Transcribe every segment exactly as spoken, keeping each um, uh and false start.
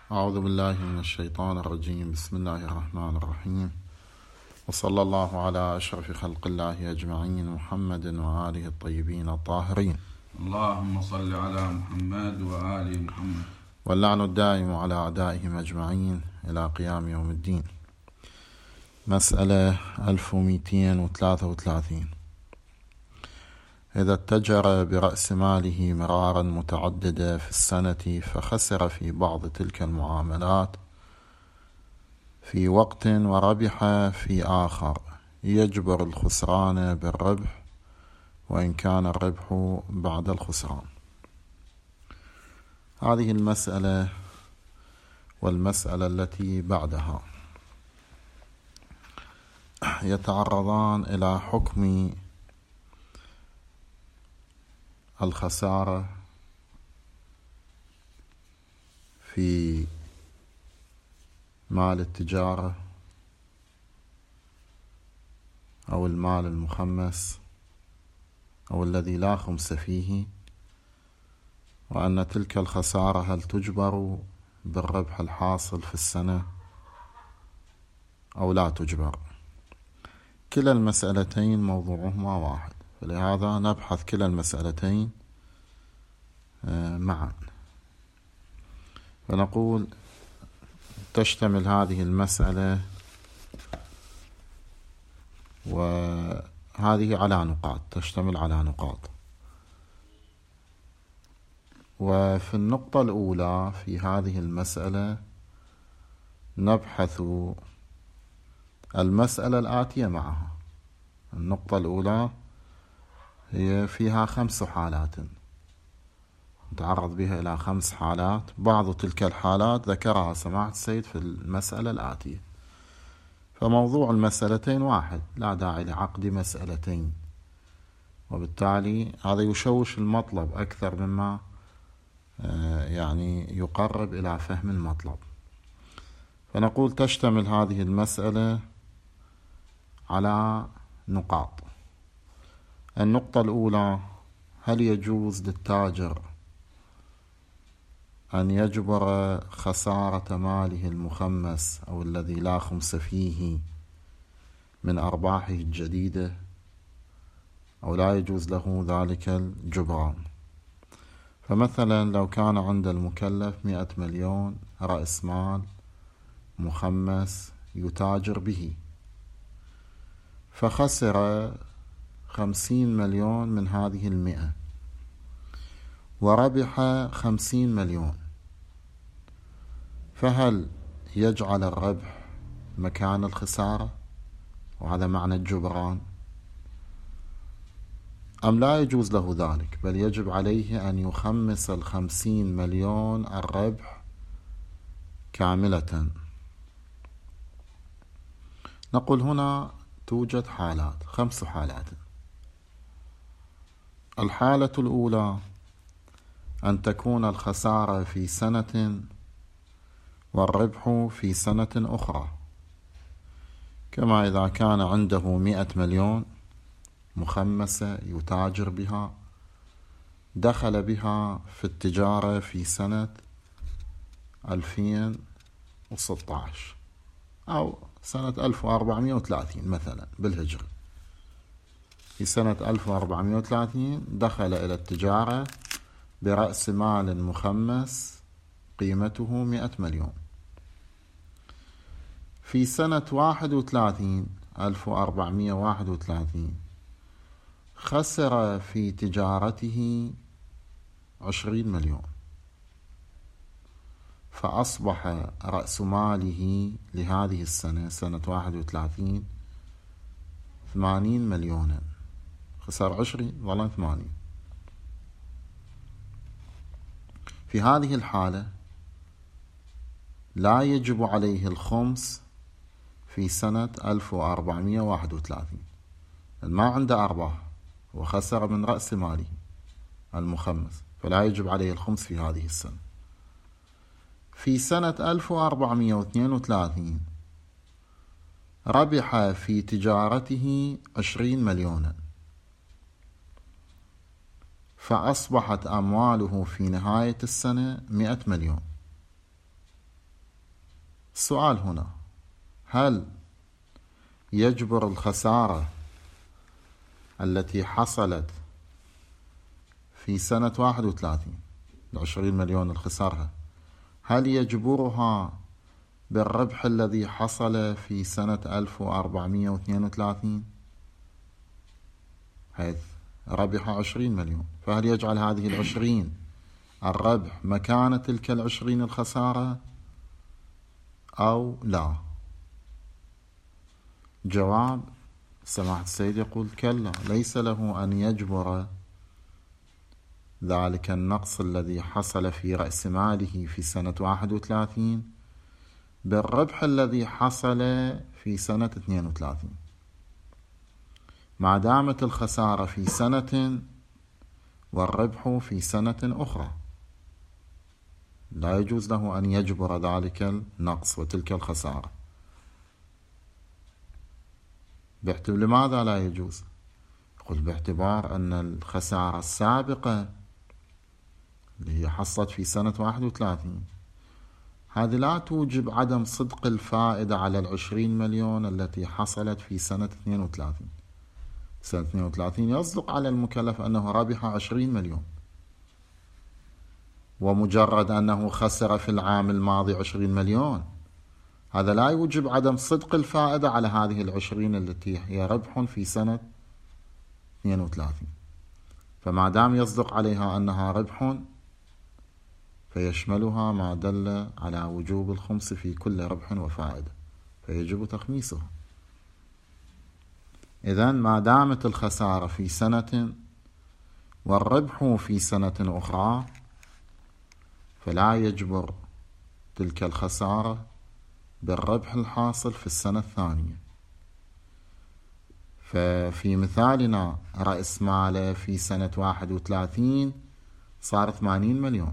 أعوذ بالله من الشيطان الرجيم. بسم الله الرحمن الرحيم، وصلى الله على أشرف خلق الله أجمعين محمد وآله الطيبين الطاهرين. اللهم صل على محمد وآل محمد، واللعن الدائم على أعدائهم أجمعين إلى قيام يوم الدين. مسألة ألف ومئتين وثلاثة وثلاثين: إذا اتجر برأس ماله مرارا متعددة في السنة فخسر في بعض تلك المعاملات في وقت وربح في آخر، يجبر الخسران بالربح وإن كان الربح بعد الخسران. هذه المسألة والمسألة التي بعدها يتعرضان إلى حكم الخسارة في مال التجارة أو المال المخمس أو الذي لا خمس فيه، وأن تلك الخسارة هل تجبر بالربح الحاصل في السنة أو لا تجبر. كلا المسألتين موضوعهما واحد، فلهذا نبحث كلا المسألتين معا. فنقول تشتمل هذه المسألة وهذه على نقاط، تشتمل على نقاط. وفي النقطة الأولى في هذه المسألة نبحث المسألة الآتية معها. النقطة الأولى هي فيها خمس حالات نتعرض بها إلى خمس حالات، بعض تلك الحالات ذكرها سماحة السيد في المسألة الآتية. فموضوع المسألتين واحد، لا داعي لعقد مسألتين، وبالتالي هذا يشوش المطلب أكثر مما يعني يقرب إلى فهم المطلب. فنقول تشتمل هذه المسألة على نقاط. النقطة الأولى: هل يجوز للتاجر أن يجبر خسارة ماله المخمس أو الذي لا خمس فيه من أرباحه الجديدة، أو لا يجوز له ذلك الجبران؟ فمثلا لو كان عند المكلف مئة مليون رأس مال مخمس يتاجر به، فخسر خمسين مليون من هذه المئة وربح خمسين مليون، فهل يجعل الربح مكان الخسارة وهذا معنى الجبران، أم لا يجوز له ذلك، بل يجب عليه أن يخمس الخمسين مليون الربح كاملة؟ نقول هنا توجد حالات، خمس حالات. الحالة الأولى أن تكون الخسارة في سنة والربح في سنة أخرى، كما إذا كان عنده مئة مليون مخمسة يتاجر بها، دخل بها في التجارة في سنة ألفين وستة عشر أو سنة ألف وأربعمائة وثلاثين مثلا بالهجرة. في سنة ألف وأربعمائة وثلاثين دخل إلى التجارة برأس مال مخمس قيمته مئة مليون. في سنة واحد وثلاثين ألف وأربعمائة وواحد وثلاثين خسر في تجارته عشرين مليون، فأصبح رأس ماله لهذه السنة سنة واحد وثلاثين ثمانين مليونا، خسر عشرين ظل ثمانين. في هذه الحالة لا يجب عليه الخمس في سنة ألف وأربعمائة وواحد وثلاثين، ما عنده أرباح وخسر من رأس ماله المخمس، فلا يجب عليه الخمس في هذه السنة. في سنة ألف وأربعمائة واثنين وثلاثين ربح في تجارته عشرين مليونا، فأصبحت أمواله في نهاية السنة مئة مليون، السؤال هنا: هل يجبر الخسارة التي حصلت في سنة واحد وثلاثين، العشرين مليون الخسارة، هل يجبرها بالربح الذي حصل في سنة ألف وأربعمائة واثنين وثلاثين حيث ربح عشرين مليون؟ فهل يجعل هذه العشرين الربح مكان تلك العشرين الخسارة أو لا؟ جواب سماحة السيد يقول: كلا، ليس له أن يجبر ذلك النقص الذي حصل في رأس ماله في سنة واحد وثلاثين بالربح الذي حصل في سنة اثنين وثلاثين. ما دامت الخسارة في سنة والربح في سنة أخرى، لا يجوز له أن يجبر ذلك النقص وتلك الخسارة. باعتبار لماذا لا يجوز؟ يقول: باعتبار أن الخسارة السابقة اللي هي حصلت في سنة واحد وثلاثين هذه لا توجب عدم صدق الفائدة على العشرين مليون التي حصلت في سنة اثنين وثلاثين. سنة اثنين وثلاثين يصدق على المكلف أنه ربح عشرين مليون، ومجرد أنه خسر في العام الماضي عشرين مليون هذا لا يوجب عدم صدق الفائدة على هذه العشرين التي هي ربح في سنة اثنين وثلاثين. فما دام يصدق عليها أنها ربح فيشملها ما دل على وجوب الخمس في كل ربح وفائدة، فيجب تخميسها. إذن ما دامت الخسارة في سنة والربح في سنة أخرى فلا يجبر تلك الخسارة بالربح الحاصل في السنة الثانية. ففي مثالنا رأس ماله في سنة واحد وثلاثين صار ثمانين مليون،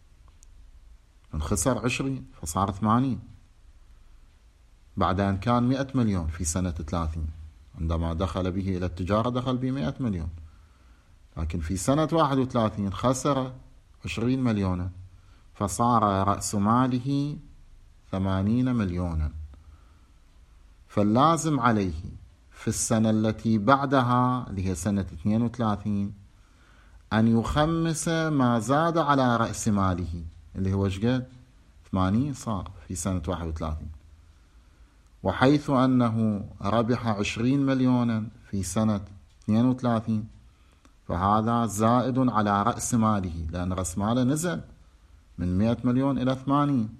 انخسر عشرين فصار ثمانين، بعد أن كان مئة مليون في سنة ثلاثين. عندما دخل به إلى التجارة دخل به مئة مليون، لكن في سنة واحد وثلاثين خسر عشرين مليونا فصار رأس ماله ثمانين مليونا. فاللازم عليه في السنة التي بعدها اللي هي سنة اثنين وثلاثين أن يخمس ما زاد على رأس ماله اللي هو شقد ثمانين صار في سنة واحد وثلاثين. وحيث أنه ربح عشرين مليونا في سنة اثنين وثلاثين فهذا زائد على رأس ماله، لأن رأس ماله نزل من مئة مليون إلى ثمانين،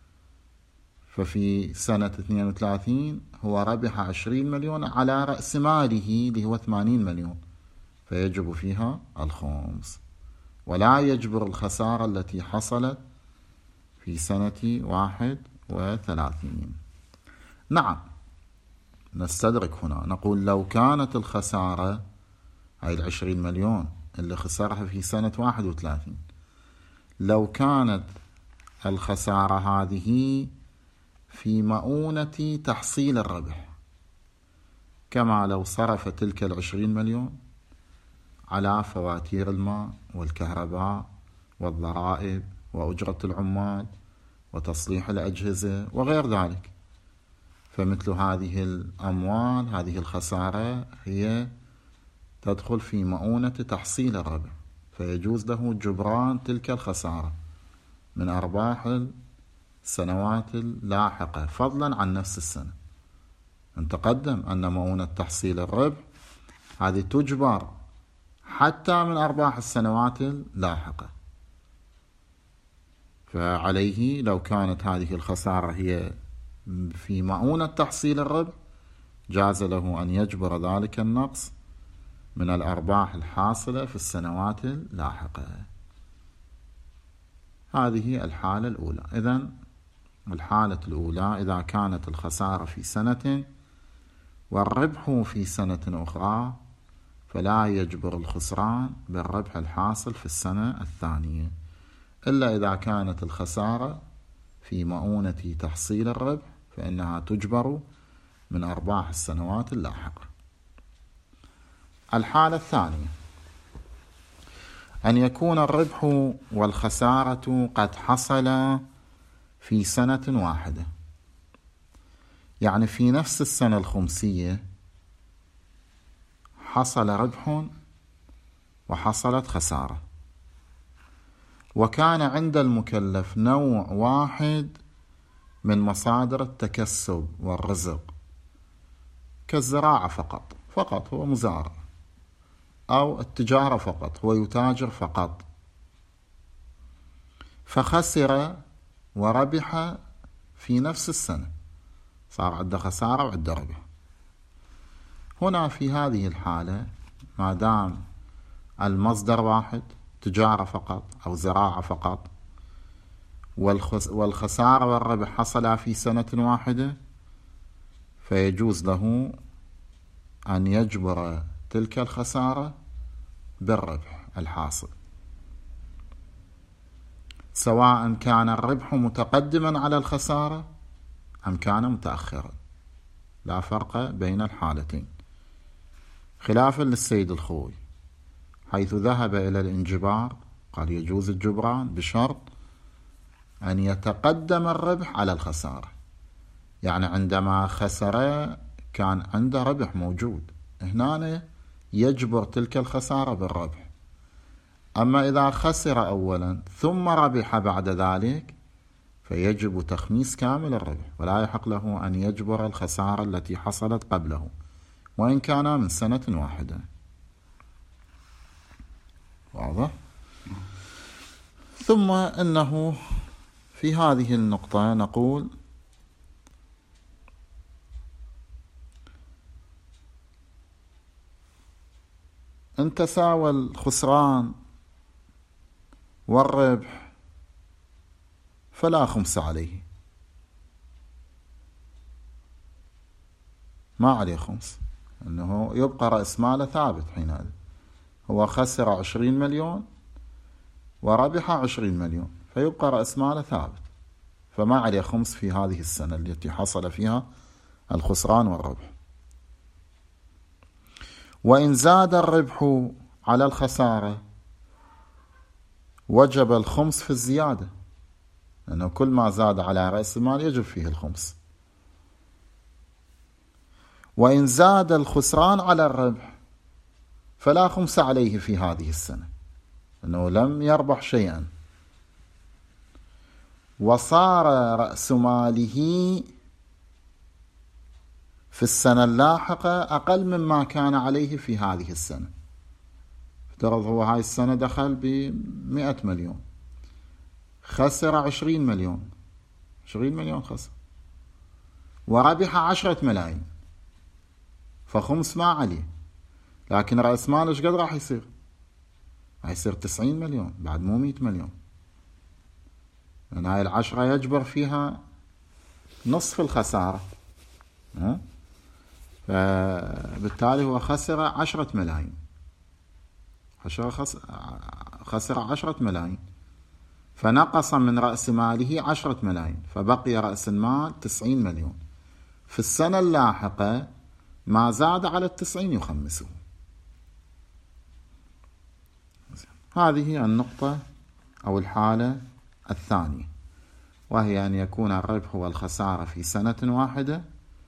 ففي سنة اثنين وثلاثين هو ربح عشرين مليون على رأس ماله اللي هو ثمانين مليون، فيجب فيها الخمس، ولا يجبر الخسارة التي حصلت في سنة واحد وثلاثين. نعم، نستدرك هنا نقول: لو كانت الخسارة هاي العشرين مليون اللي خسرها في سنة واحد وثلاثين، لو كانت الخسارة هذه في مؤونة تحصيل الربح، كما لو صرف تلك العشرين مليون على فواتير الماء والكهرباء والضرائب وأجرة العمال وتصليح الأجهزة وغير ذلك، فمثل هذه الأموال هذه الخسارة هي تدخل في مؤونة تحصيل الربح، فيجوز له جبران تلك الخسارة من أرباح السنوات اللاحقة فضلا عن نفس السنة. نتقدم أن مؤونة تحصيل الربح هذه تجبر حتى من أرباح السنوات اللاحقة، فعليه لو كانت هذه الخسارة هي في مؤونة تحصيل الربح جاز له أن يجبر ذلك النقص من الأرباح الحاصلة في السنوات اللاحقة. هذه الحالة الأولى. إذن الحالة الأولى إذا كانت الخسارة في سنة والربح في سنة أخرى فلا يجبر الخسران بالربح الحاصل في السنة الثانية، إلا إذا كانت الخسارة في مؤونة تحصيل الربح فإنها تجبر من أرباح السنوات اللاحقة. الحالة الثانية أن يكون الربح والخسارة قد حصل في سنة واحدة، يعني في نفس السنة الخمسية حصل ربح وحصلت خسارة، وكان عند المكلف نوع واحد من مصادر التكسب والرزق كالزراعة فقط فقط هو مزارع، أو التجارة فقط هو يتاجر فقط، فخسر وربح في نفس السنة، صار عنده خسارة وعنده ربح. هنا في هذه الحالة ما دام المصدر واحد، تجارة فقط أو زراعة فقط، والخسارة والربح حصلا في سنة واحدة، فيجوز له أن يجبر تلك الخسارة بالربح الحاصل، سواء كان الربح متقدما على الخسارة أم كان متأخرا، لا فرق بين الحالتين، خلافا للسيد الخوي حيث ذهب إلى الانجبار، قال يجوز الجبران بشرط أن يتقدم الربح على الخسارة، يعني عندما خسر كان عنده ربح موجود، هنا يجبر تلك الخسارة بالربح. أما إذا خسر أولا ثم ربح بعد ذلك فيجب تخميس كامل الربح، ولا يحق له أن يجبر الخسارة التي حصلت قبله وإن كان من سنة واحدة. واضح؟ ثم إنه في هذه النقطة نقول إن تساوى الخسران والربح فلا خمس عليه، ما عليه خمس، أنه يبقى رأس ماله ثابت حينئذ، هو خسر عشرين مليون وربح عشرين مليون، فيبقى رأس ماله ثابت، فما عليه خمس في هذه السنة التي حصل فيها الخسران والربح. وإن زاد الربح على الخسارة وجب الخمس في الزيادة، لأنه كل ما زاد على رأس المال يجب فيه الخمس. وإن زاد الخسران على الربح فلا خمس عليه في هذه السنة، لأنه لم يربح شيئا، وصار رأس ماله في السنة اللاحقة أقل مما كان عليه في هذه السنة. افترض هو هاي السنة دخل بمئة مليون، خسر عشرين مليون، عشرين مليون خسر، وربح عشرة ملايين، فخمس ما عليه، لكن رأس ماله ايش قد راح يصير؟ راح يصير تسعين مليون، بعد مو مئة مليون، لأن هاي العشرة يجبر فيها نصف الخسارة، ها؟ فبالتالي هو خسر عشرة ملايين، خسر عشرة ملايين، فنقص من رأس ماله عشرة ملايين، فبقي رأس المال تسعين مليون. في السنة اللاحقة ما زاد على التسعين يخمسه. هذه النقطة أو الحالة الثانية، وهي أن يكون الربح والخسارة في سنة واحدة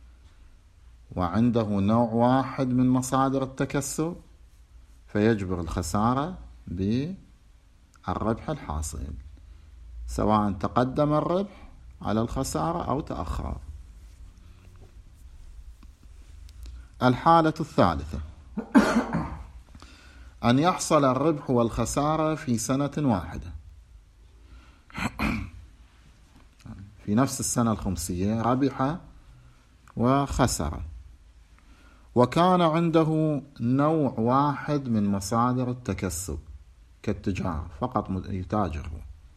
وعنده نوع واحد من مصادر التكسب، فيجبر الخسارة بالربح الحاصل، سواء تقدم الربح على الخسارة أو تأخر. الحالة الثالثة أن يحصل الربح والخسارة في سنة واحدة، في نفس السنة الخمسية ربح وخسر، وكان عنده نوع واحد من مصادر التكسب كالتجارة فقط، يتاجر،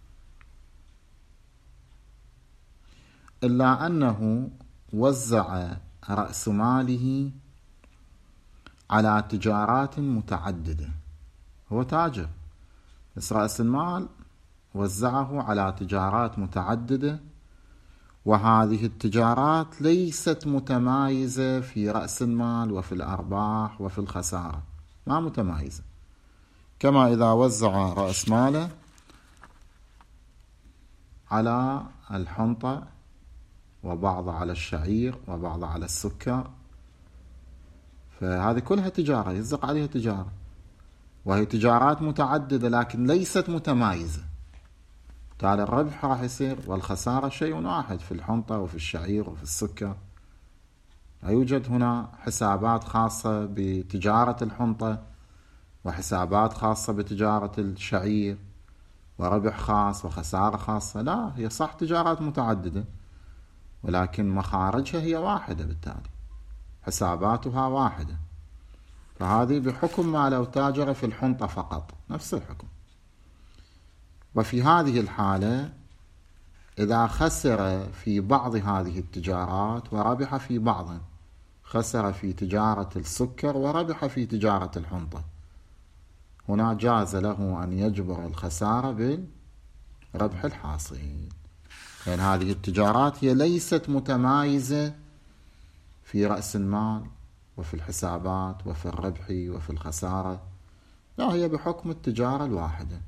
إلا أنه وزع رأس ماله على تجارات متعددة، هو تاجر بس رأس المال وزعه على تجارات متعددة، وهذه التجارات ليست متمايزة في رأس المال وفي الأرباح وفي الخسارة، ما متمايزة، كما إذا وزع رأس ماله على الحنطة وبعض على الشعير وبعض على السكر، فهذه كلها تجارة يصدق عليها تجارة، وهي تجارات متعددة لكن ليست متمايزة. بالتالي الربح راح يصير والخسارة شيء واحد في الحنطة وفي الشعير وفي السكر. لا يوجد هنا حسابات خاصة بتجارة الحنطة وحسابات خاصة بتجارة الشعير وربح خاص وخسارة خاصة، لا، هي صح تجارات متعددة ولكن مخارجها هي واحدة، بالتالي حساباتها واحدة. فهذه بحكم ما لو تاجر في الحنطة فقط، نفس الحكم. وفي هذه الحالة إذا خسر في بعض هذه التجارات وربح في بعض، خسر في تجارة السكر وربح في تجارة الحنطة، هنا جاز له أن يجبر الخسارة بالربح الحاصل، لأن هذه التجارات هي ليست متمايزة في رأس المال وفي الحسابات وفي الربح وفي الخسارة، لا، هي بحكم التجارة الواحدة،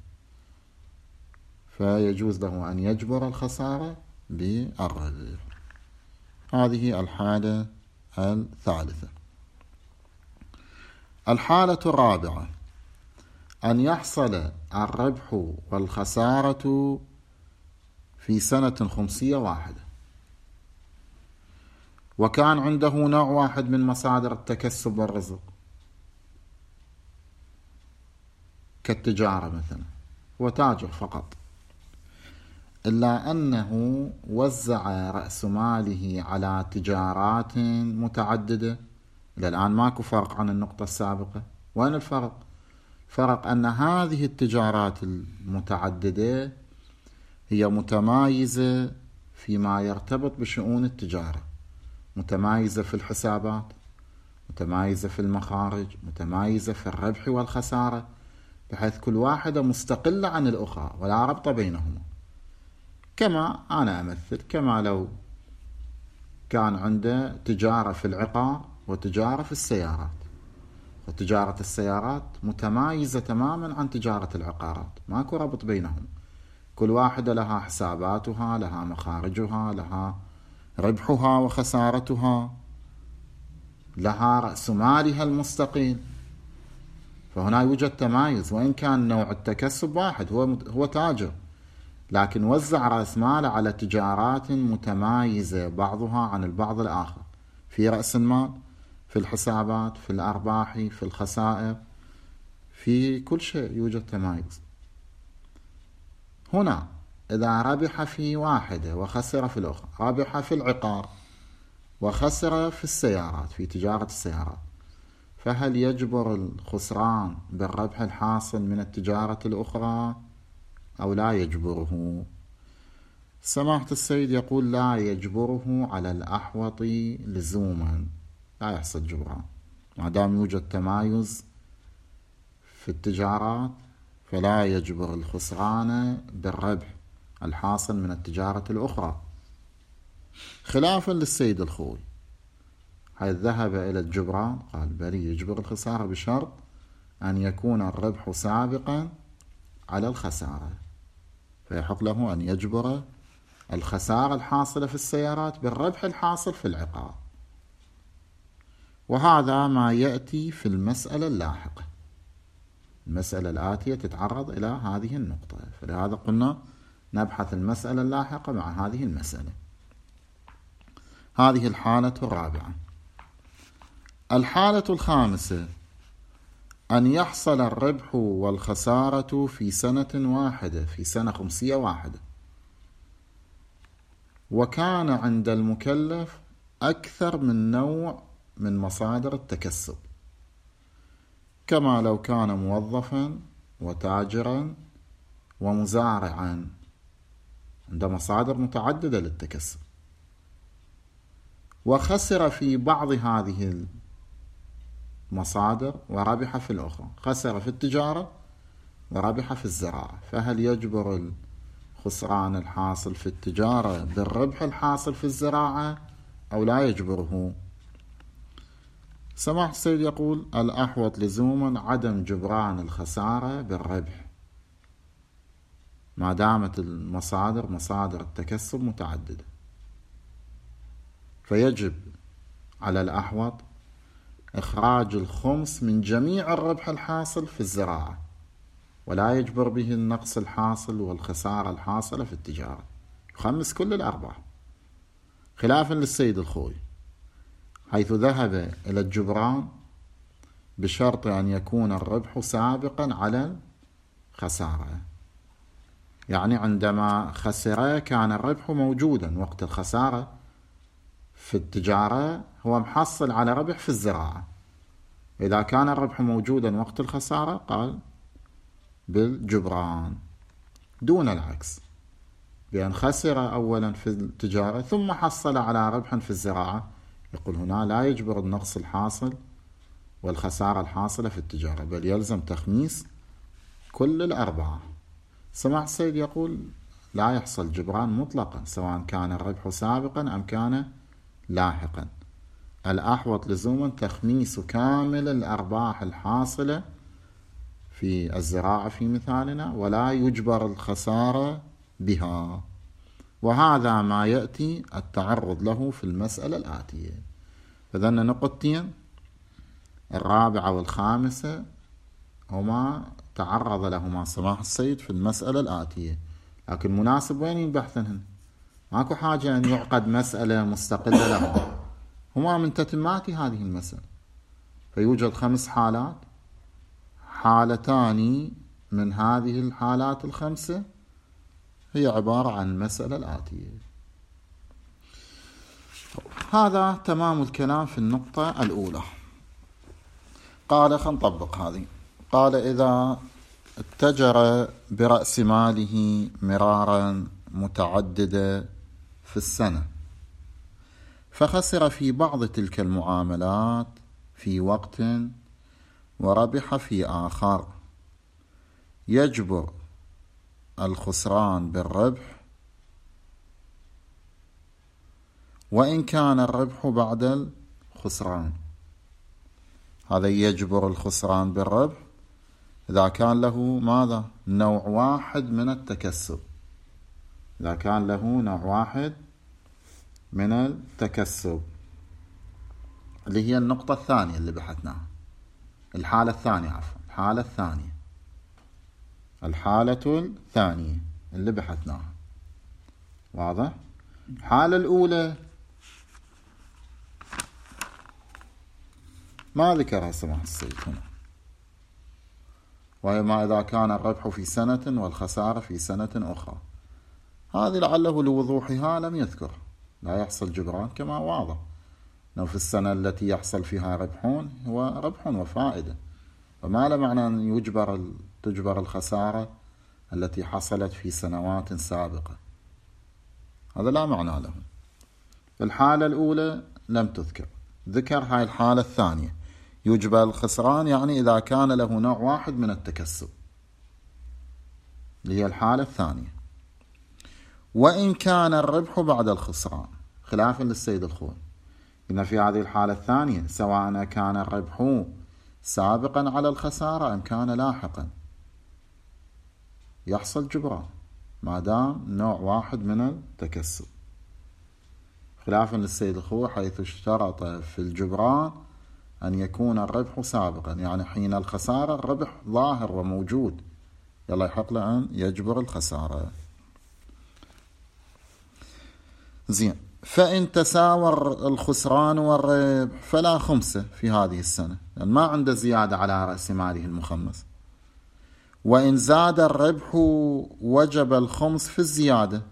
فيجوز له أن يجبر الخسارة بالربح. هذه الحالة الثالثة. الحالة الرابعة أن يحصل الربح والخسارة في سنة خمسية واحدة، وكان عنده نوع واحد من مصادر التكسب والرزق كالتجارة مثلا، هو تاجر فقط، إلا أنه وزع رأس ماله على تجارات متعددة. إلى الآن ماكو فرق عن النقطة السابقة. وين الفرق؟ فرق أن هذه التجارات المتعددة هي متمايزة فيما يرتبط بشؤون التجارة، متمايزة في الحسابات، متمايزة في المخارج، متمايزة في الربح والخسارة، بحيث كل واحدة مستقلة عن الأخرى ولا ربط بينهما. كما أنا أمثل، كما لو كان عنده تجارة في العقار وتجارة في السيارات، وتجارة السيارات متمايزة تماما عن تجارة العقارات، ماكو ربط بينهم، كل واحدة لها حساباتها، لها مخارجها، لها ربحها وخسارتها، لها رأس مالها المستقيل، فهنا يوجد تمايز. وإن كان نوع التكسب واحد، هو هو تاجر، لكن وزع رأس ماله على تجارات متمايزة بعضها عن البعض الآخر، في رأس المال، في الحسابات، في الأرباح، في الخسائر، في كل شيء يوجد تمايز. هنا إذا ربح في واحدة وخسر في الأخرى، ربح في العقار وخسر في السيارات، في تجارة السيارات، فهل يجبر الخسران بالربح الحاصل من التجارة الأخرى أو لا يجبره؟ سماحة السيد يقول لا يجبره على الأحوط لزوما، لا يحصل جبران ما دام يوجد تمايز في التجارات، فلا يجبر الخسران بالربح الحاصل من التجارة الأخرى، خلافا للسيد الخوي حيث ذهب إلى الجبران، قال بل يجبر الخسارة بشرط أن يكون الربح سابقا على الخسارة، فيحق له أن يجبر الخسارة الحاصلة في السيارات بالربح الحاصل في العقار. وهذا ما يأتي في المسألة اللاحقة، المسألة الآتية تتعرض إلى هذه النقطة، فلهذا قلنا نبحث المسألة اللاحقة مع هذه المسألة. هذه الحالة الرابعة. الحالة الخامسة أن يحصل الربح والخسارة في سنة واحدة، في سنة خمسية واحدة، وكان عند المكلف أكثر من نوع من مصادر التكسب، كما لو كان موظفا وتاجرا ومزارعا، عنده مصادر متعددة للتكسب، وخسر في بعض هذه المصادر وربح في الأخرى، خسر في التجارة وربح في الزراعة، فهل يجبر الخسران الحاصل في التجارة بالربح الحاصل في الزراعة أو لا يجبره؟ سماحة السيد يقول الأحوط لزوما عدم جبران الخسارة بالربح ما دامت المصادر مصادر التكسب متعددة. فيجب على الأحوط إخراج الخمس من جميع الربح الحاصل في الزراعة، ولا يجبر به النقص الحاصل والخسارة الحاصلة في التجارة، يخمس كل الأرباح، خلافا للسيد الخوي حيث ذهب إلى الجبران بشرط أن يكون الربح سابقا على الخسارة. يعني عندما خسر كان الربح موجودا وقت الخسارة في التجارة، هو محصل على ربح في الزراعة. إذا كان الربح موجودا وقت الخسارة قال بالجبران، دون العكس، بأن خسر أولا في التجارة ثم حصل على ربح في الزراعة، يقول هنا لا يجبر النقص الحاصل والخسارة الحاصلة في التجارة، بل يلزم تخميس كل الأربعة. سماحة السيد يقول لا يحصل جبران مطلقا سواء كان الربح سابقا أم كان لاحقا، الأحوط لزوما تخميس كامل الأرباح الحاصلة في الزراعة في مثالنا، ولا يجبر الخسارة بها. وهذا ما يأتي التعرض له في المسألة الآتية. فذن نقطتين الرابعة والخامسة هما تعرض لهما سماحة السيد في المسألة الآتية، لكن مناسب وين ينبحثنهن؟ ماكو حاجة أن يعقد مسألة مستقلة لهم، هما من تتمات هذه المسألة. فيوجد خمس حالات، حالتان من هذه الحالات الخمسة هي عبارة عن المسألة الآتية. هذا تمام الكلام في النقطة الأولى. قال خلينا نطبق هذه. قال إذا اتجر برأس ماله مرارا متعددة في السنة فخسر في بعض تلك المعاملات في وقت وربح في آخر، يجبر الخسران بالربح وإن كان الربح بعد الخسران. هذا يجبر الخسران بالربح إذا كان له ماذا؟ نوع واحد من التكسب. إذا كان له نوع واحد من التكسب اللي هي النقطة الثانية اللي بحثناها، الحالة الثانية عفوا الحالة الثانية الحالة الثانية اللي بحثناها. واضح؟ الحالة الأولى ما ذكرها سماحة السيد هنا، وهي ما إذا كان الربح في سنة والخسارة في سنة أخرى. هذه لعله لوضوحها لم يذكر، لا يحصل جبران كما واضح أنه في السنة التي يحصل فيها ربحون هو ربح وفائدة، وما لا معنى أن يجبر تجبر الخسارة التي حصلت في سنوات سابقة، هذا لا معنى له. الحالة الأولى لم تذكر، ذكر هاي الحالة الثانية يجبر الخسران، يعني إذا كان له نوع واحد من التكسب اللي هي الحالة الثانية، وإن كان الربح بعد الخسران، خلافا للسيد الخوي إن في هذه الحالة الثانية سواء كان الربح سابقا على الخسارة أم كان لاحقا يحصل جبران ما دام نوع واحد من التكسب، خلافا للسيد الخوي حيث اشترط في الجبران أن يكون الربح سابقا، يعني حين الخسارة الربح ظاهر وموجود، يلا يحق له أن يجبر الخسارة. زين. فإن تساوى الخسران والربح فلا خمسة في هذه السنة، يعني ما عنده زيادة على رأس ماله المخمس. وإن زاد الربح وجب الخمس في الزيادة،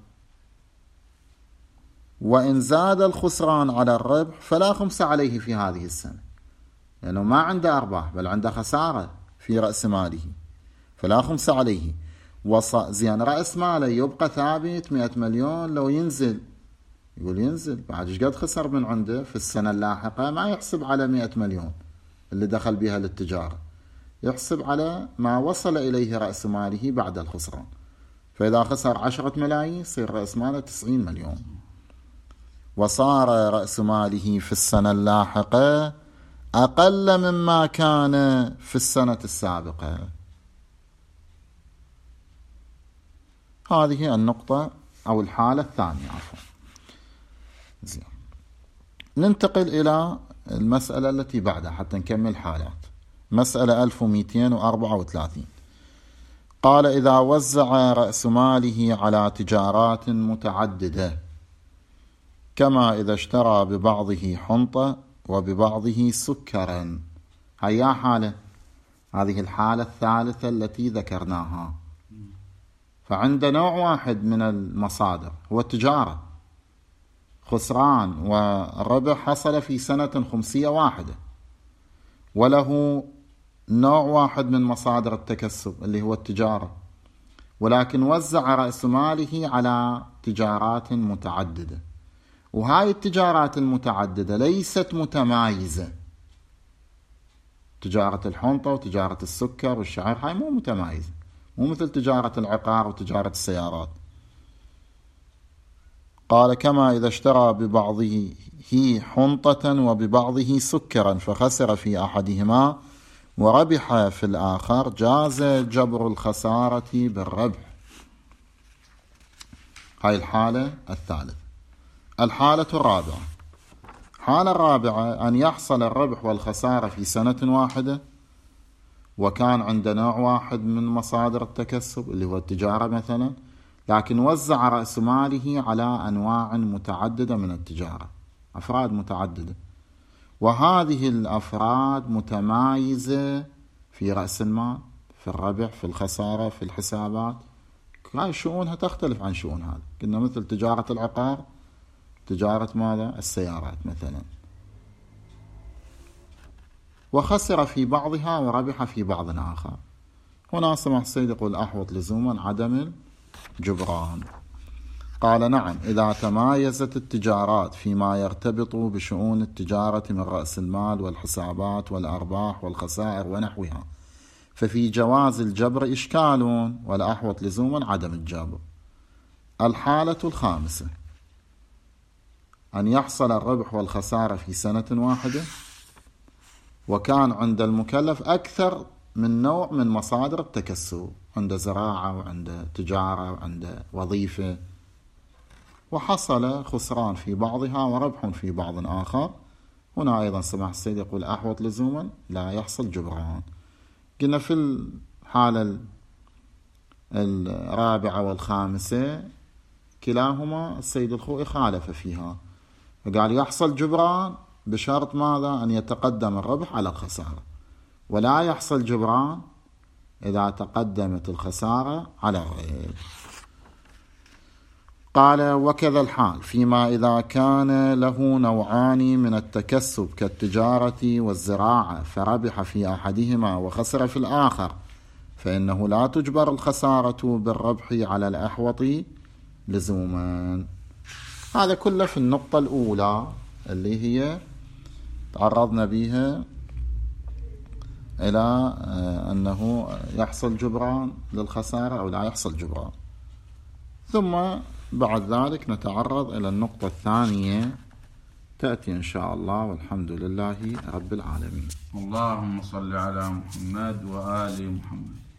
وإن زاد الخسران على الربح فلا خمسة عليه في هذه السنة، لأنه يعني ما عنده أرباح بل عنده خسارة في رأس ماله، فلا خمسة عليه. وص... زين رأس ماله يبقى ثابت مئة مليون، لو ينزل يقول ينزل بعد ايش قد خسر من عنده في السنة اللاحقة، ما يحسب على مئة مليون اللي دخل بها للتجارة، يحسب على ما وصل إليه رأس ماله بعد الخسران. فإذا خسر عشرة ملايين يصير رأس ماله تسعين مليون، وصار رأس ماله في السنة اللاحقة أقل مما كان في السنة السابقة. هذه النقطة أو الحالة الثانية عفوا. زين. ننتقل إلى المسألة التي بعدها حتى نكمل حالات. مسألة ألف ومئتين وأربعة وثلاثين. قال إذا وزع رأس ماله على تجارات متعددة كما إذا اشترى ببعضه حنطة وببعضه سكرا. هيا حالة، هذه الحالة الثالثة التي ذكرناها. فعند نوع واحد من المصادر هو التجارة، خسران وربح حصل في سنة خمسية واحدة، وله نوع واحد من مصادر التكسب اللي هو التجارة، ولكن وزع رأس ماله على تجارات متعددة، وهاي التجارات المتعددة ليست متمايزة. تجارة الحنطة وتجارة السكر والشعير هاي مو متمايزة، مو مثل تجارة العقار وتجارة السيارات. قال كما إذا اشترى ببعضه حنطة وببعضه سكرا فخسر في أحدهما وربح في الآخر جاز جبر الخسارة بالربح. هاي الحالة الثالثة. الحالة الرابعة، الحالة الرابعة أن يحصل الربح والخسارة في سنة واحدة وكان عند نوع واحد من مصادر التكسب اللي هو التجارة مثلا، لكن وزع رأس ماله على أنواع متعددة من التجارة، أفراد متعددة، وهذه الأفراد متمايزة في رأس المال، في الربح، في الخسارة، في الحسابات. هاي شؤونها تختلف عن شؤون هذا. قلنا مثل تجارة العقار، تجارة ماذا؟ السيارات مثلا. وخسر في بعضها وربح في بعض آخر. هنا سمح السيد يقول أحوط لزوما عدم الجبران. قال نعم، إذا تمايزت التجارات فيما يرتبط بشؤون التجارة من رأس المال والحسابات والأرباح والخسائر ونحوها ففي جواز الجبر إشكال، والأحوط لزوما عدم الجبر. الحالة الخامسة أن يحصل الربح والخسارة في سنة واحدة وكان عند المكلف أكثر من نوع من مصادر التكسب، عند زراعة وعند تجارة وعند وظيفة، وحصل خسران في بعضها وربح في بعض آخر. هنا أيضا سمح السيد يقول أحوط لزوما لا يحصل جبران. قلنا في الحالة الرابعة والخامسة كلاهما السيد الخوئي خالف فيها، فقال يحصل جبران بشرط ماذا؟ أن يتقدم الربح على الخسارة، ولا يحصل جبران إذا تقدمت الخسارة على الربح. قال وكذا الحال فيما إذا كان له نوعان من التكسب كالتجارة والزراعة فربح في أحدهما وخسر في الآخر، فإنه لا تجبر الخسارة بالربح على الأحوط لزوما. هذا كله في النقطة الأولى اللي هي تعرضنا بها إلى أنه يحصل جبران للخسارة أو لا يحصل جبران. ثم بعد ذلك نتعرض إلى النقطة الثانية تأتي إن شاء الله، والحمد لله رب العالمين. اللهم صل على محمد وآل محمد.